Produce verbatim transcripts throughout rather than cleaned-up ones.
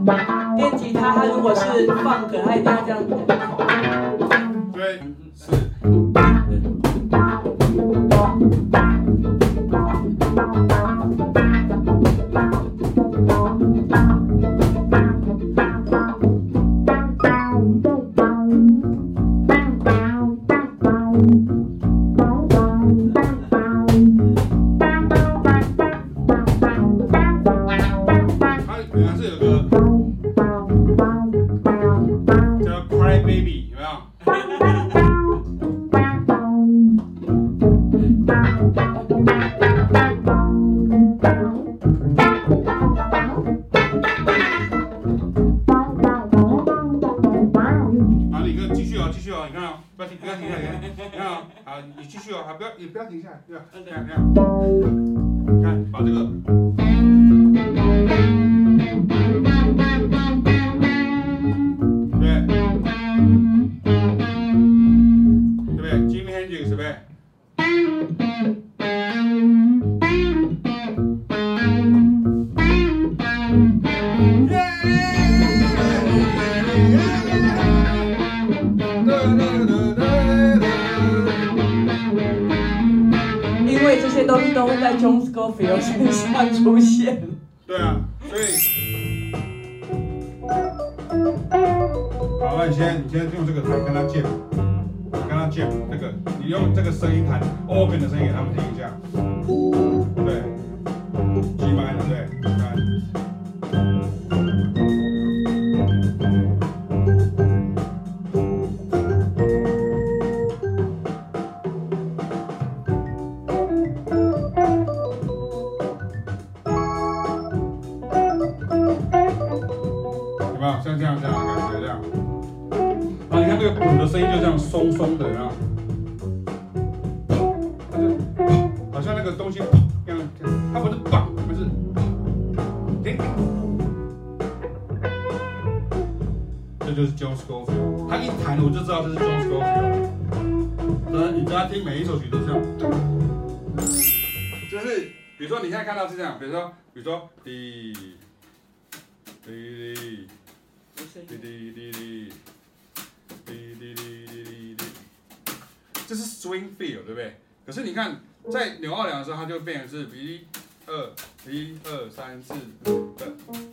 电吉他它如果是放歌，它一定要这样子。 对，是。你不要停下来，对吧？这样这样，你看，把这个，对，对不对 ？Jimi Hendrix 对不对？ 这些东西都会在 John Scofield 身上出现。 对啊，所以，好，那你先，你先用这个弹跟他 jam， 跟他 jam 这个，你用这个声音弹 organ 的声音给他们听一下，对 ，G 麦的对，看。像这样这样的感觉这样，然后你看这个鼓的声音就这样松松的，啊，它就好像那个东西这样，它不是棒，它是叮，这就是 John Scofield， 他一弹我就知道这是 John Scofield， 你只要听每一首曲都这样，就是比如说你现在看到是这样，比如说比如说滴滴滴。滴滴滴滴滴滴滴滴滴，这是 swing feel 对不对？可是你看，在扭二两的时候，它就变成是一二一二三四五的。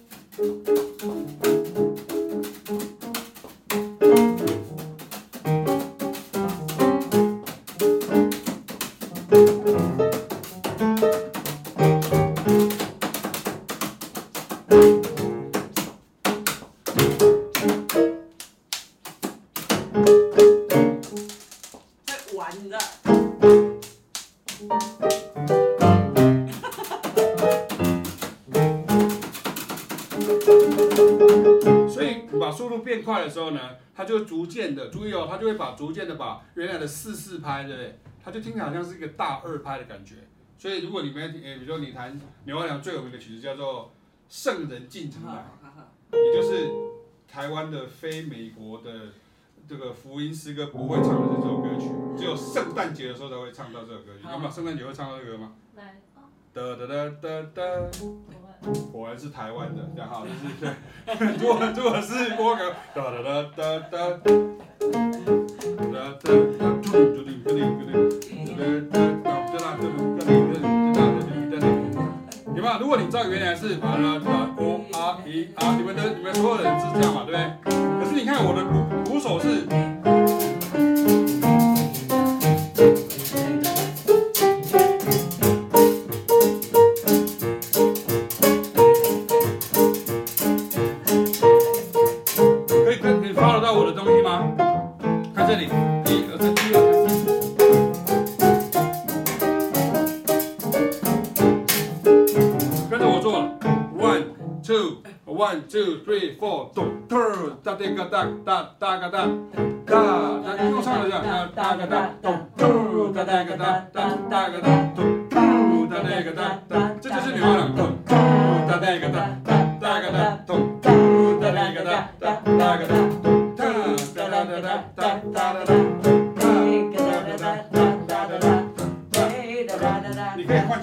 所以把速度变快的时候呢，它就逐渐的，注意哦，它就会把逐渐的把原来的四四拍，对不对？它就听起来好像是一个大二拍的感觉。所以如果你们，诶，比如说你弹牛二良最有名的曲子叫做《圣人进城来》，也就是台湾的非美国的这个福音诗歌不会唱的这首歌曲，只有圣诞节的时候才会唱到这首歌曲。有没有圣诞节会唱到这个歌吗？来，哒哒哒哒哒。果然是台湾的，这样哈，就是对。如果如果是郭哥，哒哒哒哒哒，哒哒哒，就定就定就定，哒哒哒哒哒哒哒。有没有？如果你知道原来是哒哒哒 o r e r， 你们的你们所有人是这样嘛，对不对？可是你看我的鼓鼓手是。One two three four， 咚咚，哒哒个哒哒哒个哒哒，哒又唱了一下，哒哒个哒，咚咚，哒哒个哒哒哒个哒，咚咚，哒哒个哒哒，这就是牛二两，咚咚，哒哒个哒哒哒个哒，咚咚，哒哒个哒哒哒个哒，咚哒哒哒哒哒哒哒哒，咚哒哒哒哒哒哒哒，你可以换。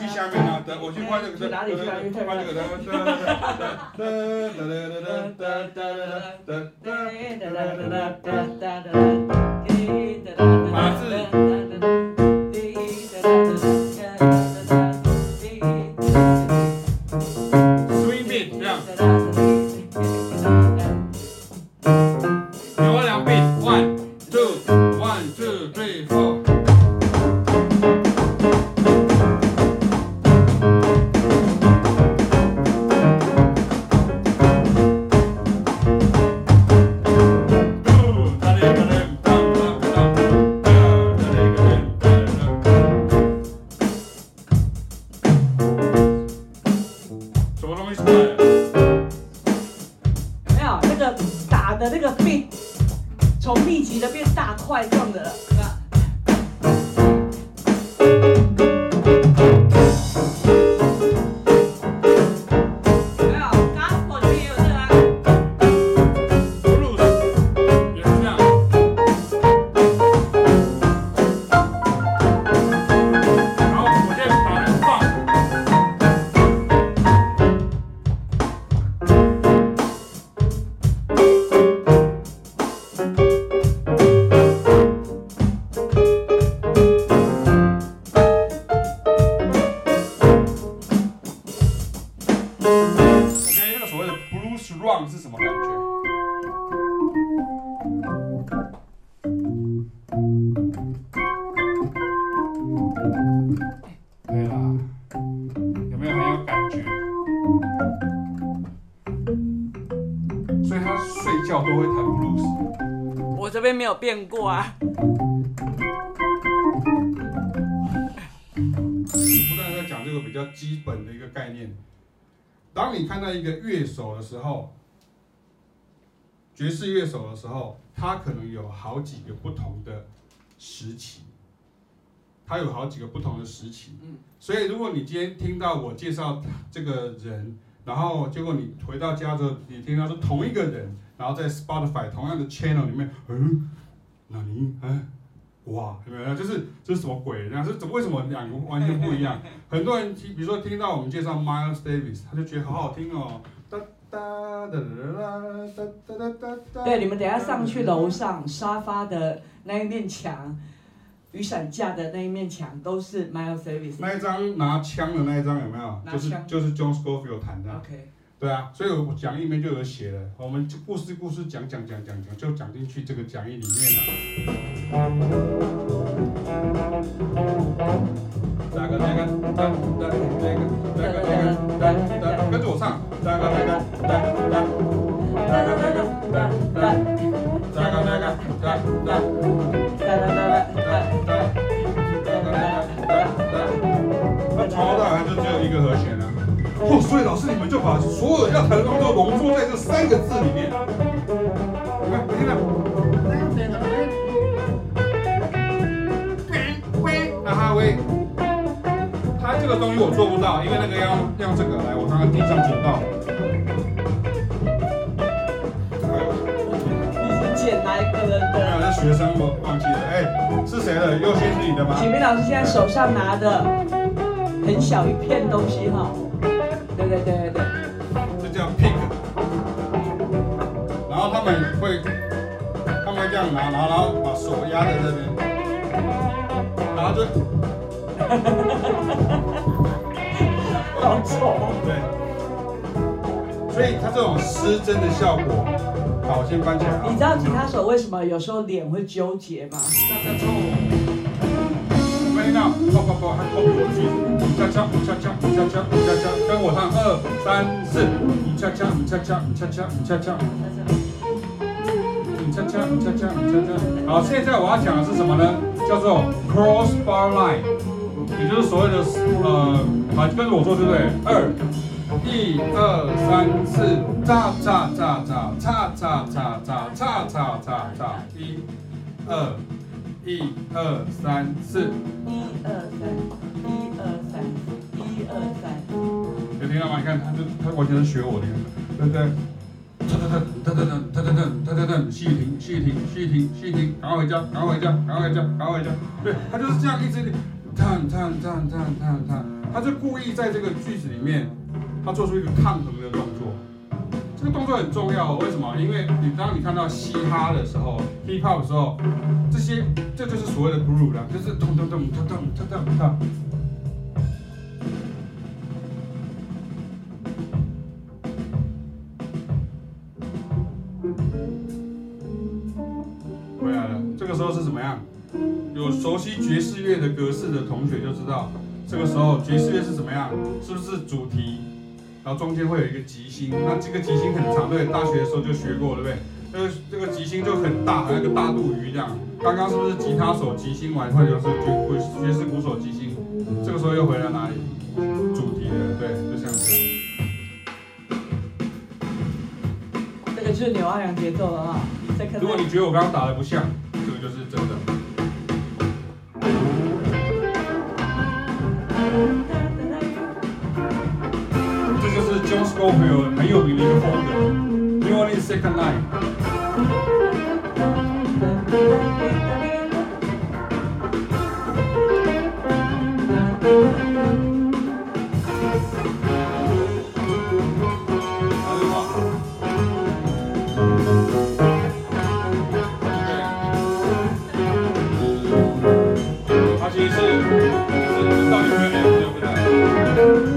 去下面啊，等我去换这个， 去哪里去哪里去换这个，马字。Swing beat 这样，有两 beat，one two，one two three four。什么东西出来了？ 没有那个打的那个 beat 从密集的变大块状的了。没有 gospel 里面也有这个啊。 blues 也是这样。好，我现在打人放。OK， 那个所谓的 blues run 是什么感觉？对啦，有没有很有感觉？所以他睡觉都会弹 blues。 我这边没有变过啊。 不断在讲这个比较基本的一个概念。当你看到一个乐手的时候，爵士乐手的时候，他可能有好几个不同的时期，他有好几个不同的时期。 嗯， 所以如果你今天听到我介绍这个人，然后结果你回到家之后，你听到是同一个人，然后在 Spotify 同样的 channel 里面，嗯，那你嗯。哇，有没有？就是这是什么鬼？这样是怎么？为什么两个完全不一样？很多人听，比如说听到我们介绍 Miles Davis， 他就觉得好好听哦。哒哒哒哒哒哒哒哒。 对，你们等一下上去楼上沙发的那一面墙，雨伞架的那一面墙都是 Miles Davis。 那一张拿枪的那一张有没有？就是就是 John Scofield 弹的。 OK。对啊，所以我讲义里面就有写了，我们故事故事讲讲讲讲讲，就讲进去这个讲义里面了。哒个哒个哒哒哒个哒个哒个哒，跟着我唱。哒个哒个哒哒哒个哒个哒哒哒个哒个哒哒哒个哒个哒哒哒个哒个哒哒。那从头到尾就只有一个和弦了。哦，所以老师你们就把所有要弹的东西都浓缩在这三个字里面。你看，听到？啊哈喂，他这个东西我做不到，因为那个要用这个来，我刚刚地上捡到。 你是捡哪一个人的？ 没有，那学生我忘记了。哎，是谁的？右心是你的吗？ 启明老师现在手上拿的很小一片东西哈。对对对对， 这叫 pick， 然后他们会，他们会这样拿，然后然后把手压在这边，然后就， 好丑。 对，所以它这种失真的效果，好，我先翻起来。 你知道吉他手为什么有时候脸会纠结吗？ 大家抽。没听到？不不不，还 copy 我的句子。恰恰恰恰恰恰恰恰，跟我唱二三四。恰恰恰恰恰恰恰恰。恰恰恰恰恰恰。好，现在我要讲的是什么呢？叫做 crossbar line， 也就是所谓的呃，好，跟着我做对不对？二，一二三四，叉叉叉叉叉叉叉叉叉叉叉叉，一，二。一二三四， 一二三，一二三，一二三。 有听到吗？你看，他就他完全是学我的，对不对？噔噔噔噔噔噔噔噔噔噔，细停细停细停细停，赶快回家，赶快回家，赶快回家，赶快回家。对，他就是这样一直弹弹弹弹弹弹， 他就故意在这个句子里面，他做出一个抗衡的动作。这个动作很重要，为什么？因为你当你看到嘻哈的时候 ，hip hop 的时候，这些这就是所谓的 groove 啦，就是咚咚咚咚咚咚咚咚。回来了，这个时候是怎么样？有熟悉爵士乐的格式的同学就知道，这个时候爵士乐是怎么样？是不是主题？然后中间会有一个即兴，那这个即兴很长，对，大学的时候就学过，对不对？这个这个即兴就很大，好像一个大肚鱼这样。刚刚是不是吉他手即兴完，或者是爵爵士鼓手即兴？这个时候又回来哪里？主题了，对，就像这样。 这个就是纽奥良节奏了啊！ 如果你觉得我刚刚打的不像，这个就是真的。这就是 John Scofield 很有名的一个风格 ，New Orleans Second Line。它其实是是到底有没有 M 对不对？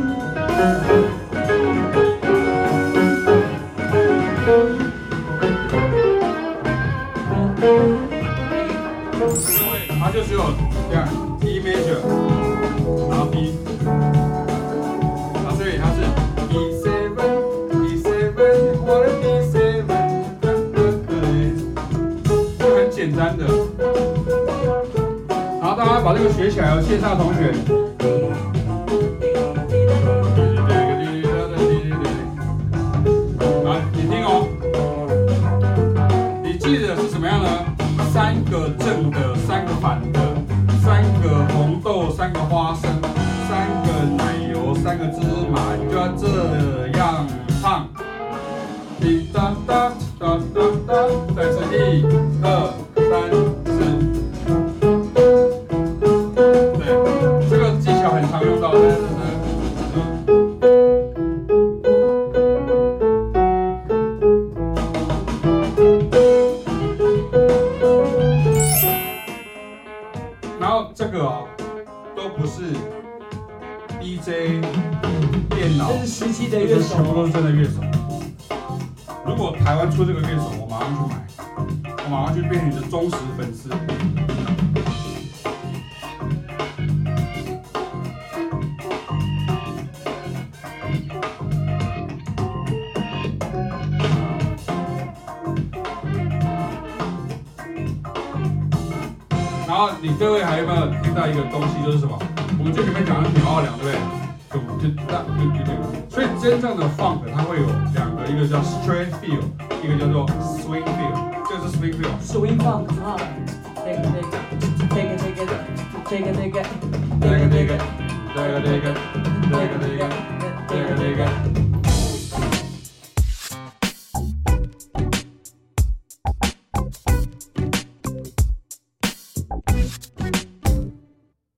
它就只有这样 E major， 然后 B， 啊，所以它是 E seven E seven 我的 E seven， 就很简单的。然后大家把这个学起来哦，线上的同学。啊，你听哦，你记得是什么样呢？三个正的，三个反的，三个红豆，三个花生，三个奶油，三个芝麻，你就要这样唱。滴答答答答答，再次一、二、三、四。对，这个技巧很常用到的，就是。然后这个哦，都不是 D J 电脑， 这是实际的乐手， 全部都是真的乐手。如果台湾出这个乐手，我马上去买，我马上去变成你的忠实粉丝。然后你各位还有没有听到一个东西，就是什么？我们最前面讲的纽奥良，对不对？就就那就就这个。所以真正的 funk 它会有两个，一个叫 straight feel， 一个叫做 swing feel。这个是 swing feel。swing funk 啊，这个这个这个这个这个这个这个这个这个这个这个这个。